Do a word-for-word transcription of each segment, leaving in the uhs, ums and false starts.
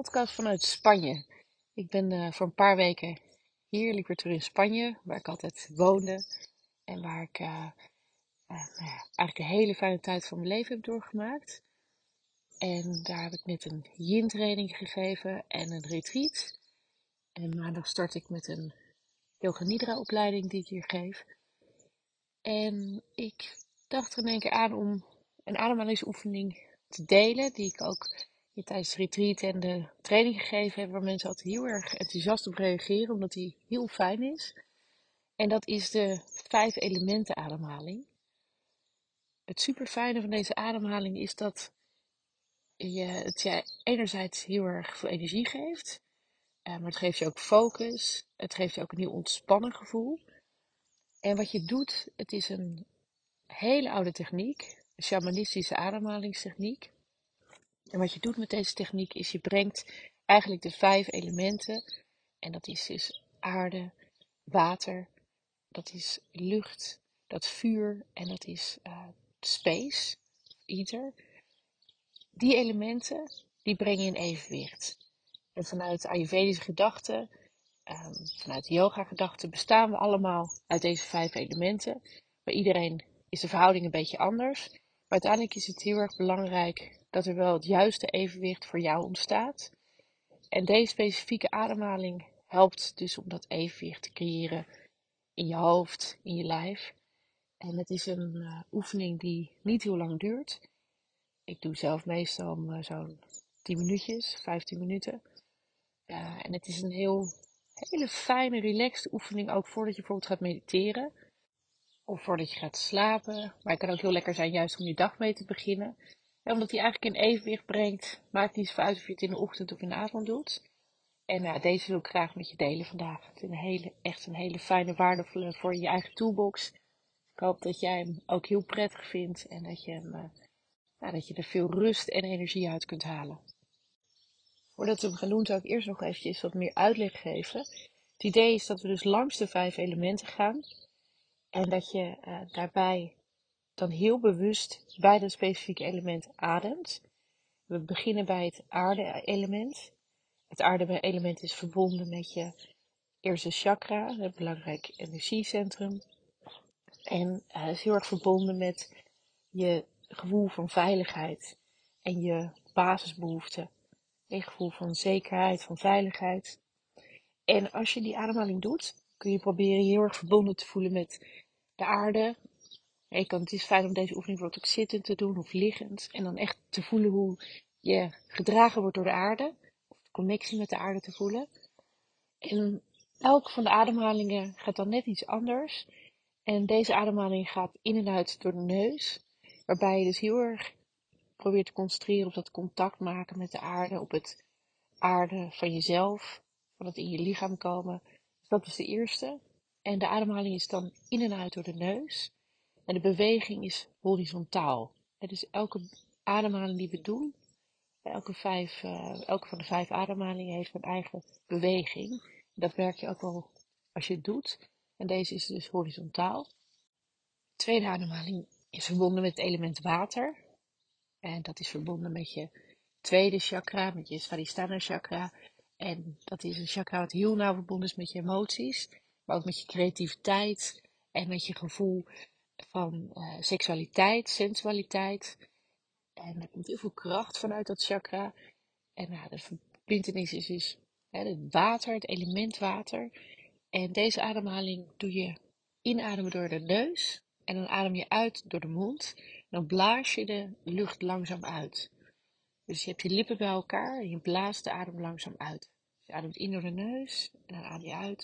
podcast vanuit Spanje. Ik ben uh, voor een paar weken hier, liever terug in Spanje, waar ik altijd woonde. En waar ik uh, uh, nou ja, eigenlijk een hele fijne tijd van mijn leven heb doorgemaakt. En daar heb ik net een yin-training gegeven en een retreat. En maandag start ik met een yoga nidra opleiding die ik hier geef. En ik dacht er in één keer aan om een ademhalingsoefening te delen, die ik ook hier tijdens het retreat en de training gegeven heb, waar mensen altijd heel erg enthousiast op reageren, omdat die heel fijn is. En dat is de vijf elementen ademhaling. Het super fijne van deze ademhaling is dat je, het je enerzijds heel erg veel energie geeft, maar het geeft je ook focus, het geeft je ook een heel ontspannen gevoel. En wat je doet, het is een hele oude techniek, een shamanistische ademhalingstechniek. En wat je doet met deze techniek is je brengt eigenlijk de vijf elementen. En dat is dus aarde, water, dat is lucht, dat vuur en dat is uh, space, ether. Die elementen, die breng je in evenwicht. En vanuit Ayurvedische gedachten, um, vanuit yoga gedachten bestaan we allemaal uit deze vijf elementen. Bij iedereen is de verhouding een beetje anders. Maar uiteindelijk is het heel erg belangrijk dat er wel het juiste evenwicht voor jou ontstaat. En deze specifieke ademhaling helpt dus om dat evenwicht te creëren in je hoofd, in je lijf. En het is een uh, oefening die niet heel lang duurt. Ik doe zelf meestal um, uh, zo'n tien minuutjes, vijftien minuten. Uh, en het is een heel, hele fijne, relaxed oefening ook voordat je bijvoorbeeld gaat mediteren. Of voordat je gaat slapen. Maar het kan ook heel lekker zijn juist om je dag mee te beginnen. En omdat hij eigenlijk in evenwicht brengt, maakt niet zoveel uit of je het in de ochtend of in de avond doet. En uh, deze wil ik graag met je delen vandaag. Het is een hele, echt een hele fijne, waardevolle voor je eigen toolbox. Ik hoop dat jij hem ook heel prettig vindt en dat je, hem, uh, nou, dat je er veel rust en energie uit kunt halen. Voordat we hem gaan doen, zou ik eerst nog eventjes wat meer uitleg geven. Het idee is dat we dus langs de vijf elementen gaan. En dat je uh, daarbij dan heel bewust bij dat specifieke element ademt. We beginnen bij het aarde-element. Het aarde-element is verbonden met je eerste chakra, een belangrijk energiecentrum. En uh, is heel erg verbonden met je gevoel van veiligheid en je basisbehoeften. Een gevoel van zekerheid, van veiligheid. En als je die ademhaling doet, kun je proberen je heel erg verbonden te voelen met de aarde. Je kan, het is fijn om deze oefening bijvoorbeeld ook zittend te doen of liggend. En dan echt te voelen hoe je gedragen wordt door de aarde. Of de connectie met de aarde te voelen. En elke van de ademhalingen gaat dan net iets anders. En deze ademhaling gaat in en uit door de neus. Waarbij je dus heel erg probeert te concentreren op dat contact maken met de aarde. Op het aarde van jezelf. Van het in je lichaam komen. Dus dat is de eerste. En de ademhaling is dan in en uit door de neus. En de beweging is horizontaal. Dus elke ademhaling die we doen, elke, vijf, uh, elke van de vijf ademhalingen heeft een eigen beweging. Dat merk je ook wel als je het doet. En deze is dus horizontaal. De tweede ademhaling is verbonden met het element water. En dat is verbonden met je tweede chakra, met je Svadhisthana chakra. En dat is een chakra wat heel nauw verbonden is met je emoties. Maar ook met je creativiteit en met je gevoel van uh, seksualiteit, sensualiteit. En er komt heel veel kracht vanuit dat chakra. En nou, de verbintenis is dus hè, het water, het element water. En deze ademhaling doe je inademen door de neus. En dan adem je uit door de mond. En dan blaas je de lucht langzaam uit. Dus je hebt je lippen bij elkaar en je blaast de adem langzaam uit. Dus je ademt in door de neus en dan adem je uit.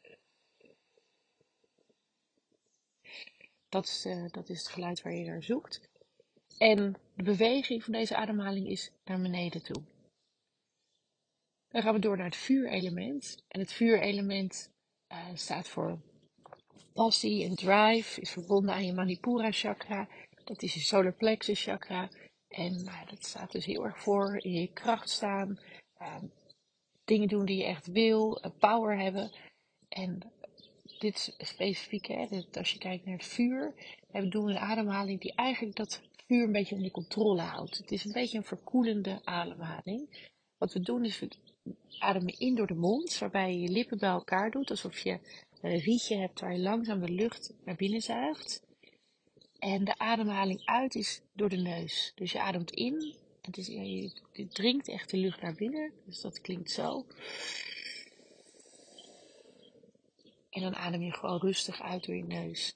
Dat is, uh, dat is het geluid waar je naar zoekt. En de beweging van deze ademhaling is naar beneden toe. Dan gaan we door naar het vuurelement. En het vuurelement uh, staat voor passie en drive. Is verbonden aan je Manipura chakra. Dat is je solar plexus chakra. En uh, dat staat dus heel erg voor in je kracht staan. Uh, dingen doen die je echt wil. Uh, power hebben. En dit specifieke, hè, dit, als je kijkt naar het vuur, we doen een ademhaling die eigenlijk dat vuur een beetje onder controle houdt. Het is een beetje een verkoelende ademhaling. Wat we doen is we ademen in door de mond, waarbij je je lippen bij elkaar doet, alsof je een rietje hebt waar je langzaam de lucht naar binnen zuigt. En de ademhaling uit is door de neus. Dus je ademt in, het is, ja, je, je dringt echt de lucht naar binnen, dus dat klinkt zo. En dan adem je gewoon rustig uit door je neus.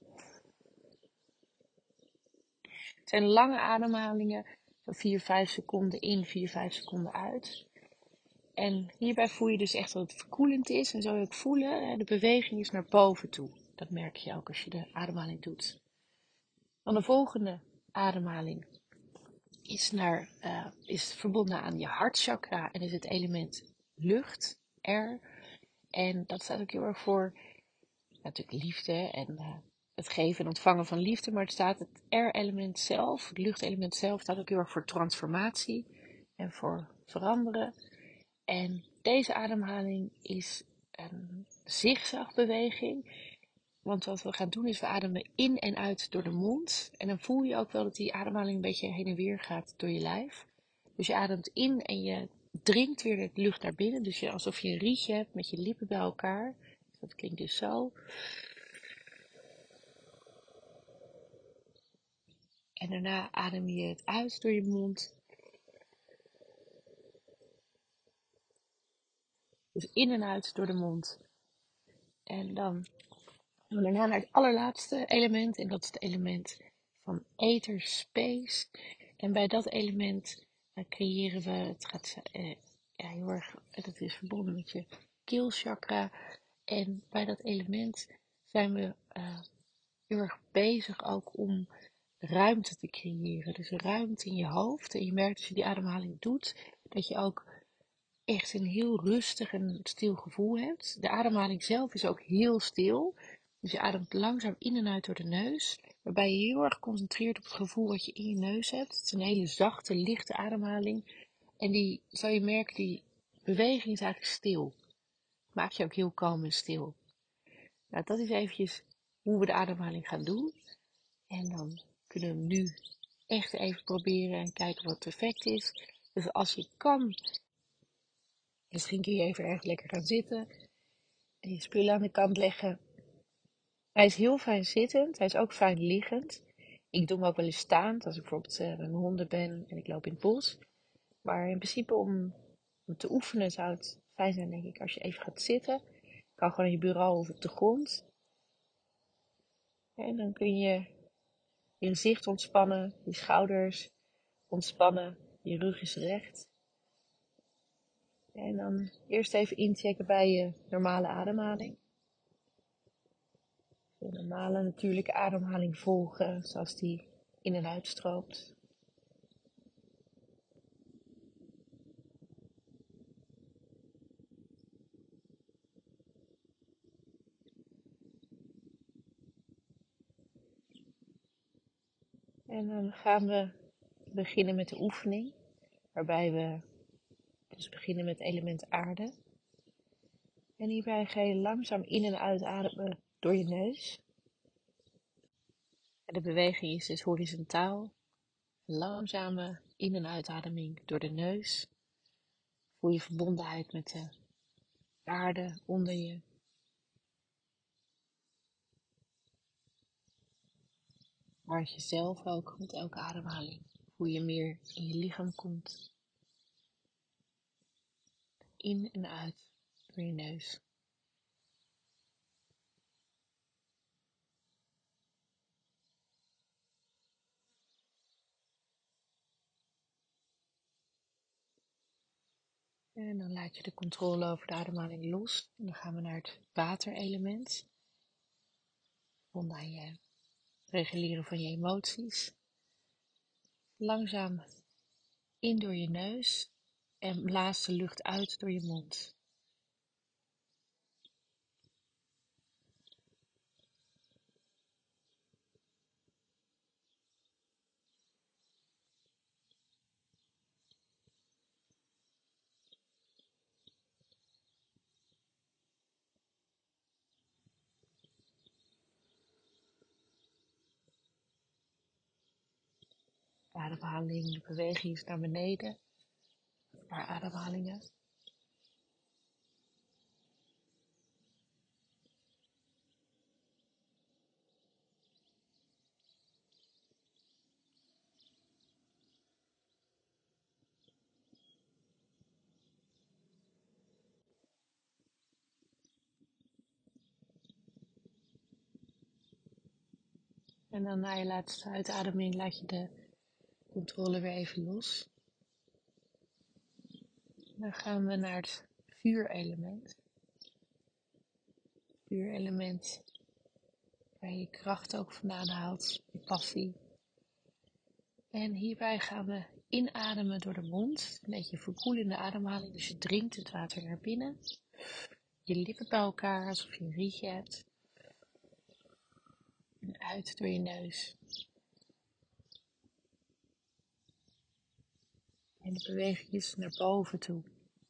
Het zijn lange ademhalingen, van vier, vijf seconden in, vier, vijf seconden uit. En hierbij voel je dus echt dat het verkoelend is. En zo je ook voelen, de beweging is naar boven toe. Dat merk je ook als je de ademhaling doet. Dan de volgende ademhaling is, naar, uh, is verbonden aan je hartchakra en is het element lucht, air. En dat staat ook heel erg voor natuurlijk liefde en uh, het geven en ontvangen van liefde. Maar het staat het air-element zelf, het luchtelement zelf, staat ook heel erg voor transformatie en voor veranderen. En deze ademhaling is een zigzagbeweging. Want wat we gaan doen is we ademen in en uit door de mond. En dan voel je ook wel dat die ademhaling een beetje heen en weer gaat door je lijf. Dus je ademt in en je dringt weer de lucht naar binnen. Dus je, alsof je een rietje hebt met je lippen bij elkaar. Dat klinkt dus zo. En daarna adem je het uit door je mond. Dus in en uit door de mond. En dan gaan we daarna naar het allerlaatste element. En dat is het element van ether space. En bij dat element uh, creëren we, het gaat uh, ja, heel erg, dat is verbonden met je keelchakra. En bij dat element zijn we uh, heel erg bezig ook om ruimte te creëren. Dus ruimte in je hoofd. En je merkt als je die ademhaling doet, dat je ook echt een heel rustig en stil gevoel hebt. De ademhaling zelf is ook heel stil. Dus je ademt langzaam in en uit door de neus. Waarbij je heel erg concentreert op het gevoel wat je in je neus hebt. Het is een hele zachte, lichte ademhaling. En die, zal je merken, die beweging is eigenlijk stil. Maakt je ook heel kalm en stil. Nou, dat is eventjes hoe we de ademhaling gaan doen. En dan kunnen we hem nu echt even proberen en kijken wat het effect is. Dus als je kan, misschien kun je even erg lekker gaan zitten en je spullen aan de kant leggen. Hij is heel fijn zittend, hij is ook fijn liggend. Ik doe hem ook wel eens staand als ik bijvoorbeeld uh, met mijn honden ben en ik loop in het bos. Maar in principe om, om te oefenen zou het fijn zijn, denk ik, als je even gaat zitten. Je kan gewoon aan je bureau of op de grond. En dan kun je je gezicht ontspannen, je schouders ontspannen, je rug is recht. En dan eerst even inchecken bij je normale ademhaling. De normale natuurlijke ademhaling volgen, zoals die in en uitstroomt. En dan gaan we beginnen met de oefening, waarbij we dus beginnen met het element aarde. En hierbij ga je langzaam in en uitademen door je neus. En de beweging is dus horizontaal. Langzame in- en uitademing door de neus. Voel je verbondenheid met de aarde onder je. Maar jezelf ook met elke ademhaling. Hoe je meer in je lichaam komt. In en uit door je neus. En dan laat je de controle over de ademhaling los. En dan gaan we naar het waterelement. Verbonden aan je reguleren van je emoties. Langzaam in door je neus en blaas de lucht uit door je mond. De ademhaling, de beweging is naar beneden. paar ademhalingen. En dan na je laatste uitademing laat je de controle weer even los. Dan gaan we naar het vuurelement. Vuurelement waar je je kracht ook vandaan haalt, je passie. En hierbij gaan we inademen door de mond, een beetje verkoelende ademhaling. Dus je drinkt het water naar binnen. Je lippen bij elkaar alsof je een rietje hebt. En uit door je neus. En de beweging naar boven toe.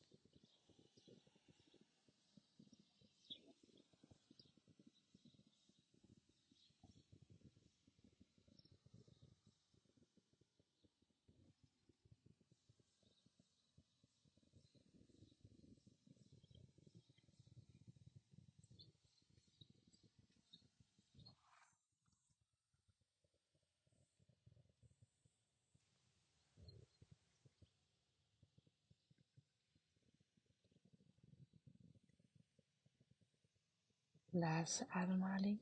Laatste ademhaling.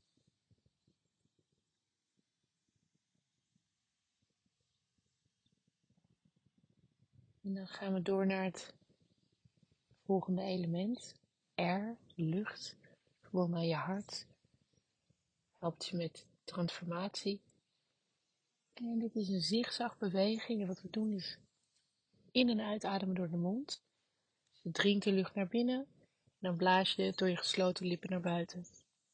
En dan gaan we door naar het volgende element. Air, lucht, gewoon naar je hart. Helpt je met transformatie. En dit is een zigzagbeweging. En wat we doen is in- en uitademen door de mond. Dus je drinkt de lucht naar binnen. En dan blaas je het door je gesloten lippen naar buiten.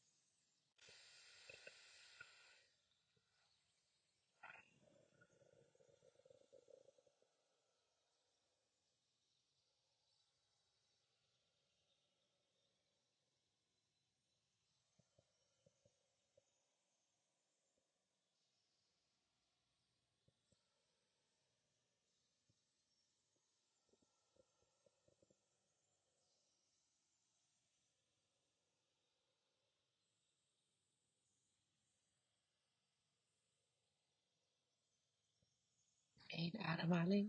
Eén ademhaling.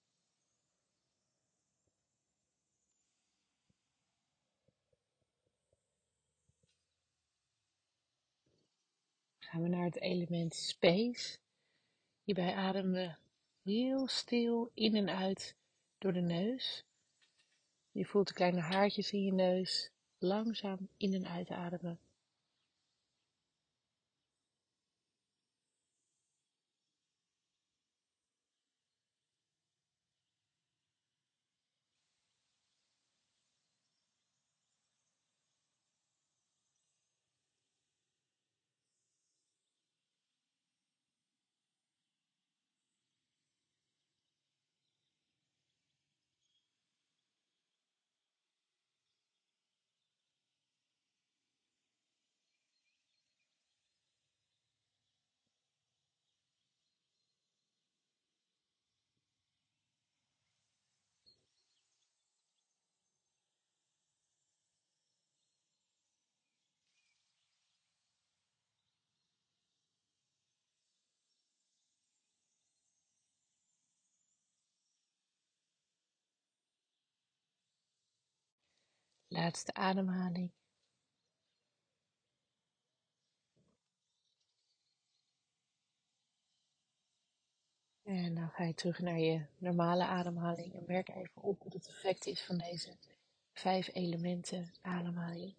Gaan we naar het element space. Hierbij ademen we heel stil in en uit door de neus. Je voelt de kleine haartjes in je neus. Langzaam in en uitademen. Laatste ademhaling. En dan ga je terug naar je normale ademhaling en merk even op wat het effect is van deze vijf elementen ademhaling.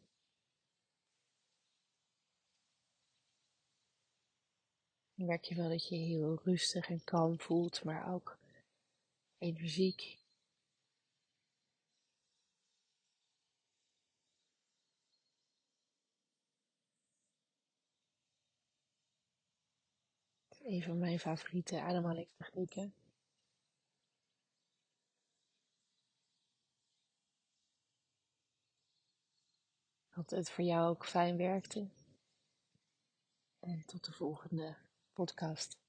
Dan merk je wel dat je je heel rustig en kalm voelt, maar ook energiek. Een van mijn favoriete ademhalingstechnieken. Ik hoop dat het voor jou ook fijn werkte. En tot de volgende podcast.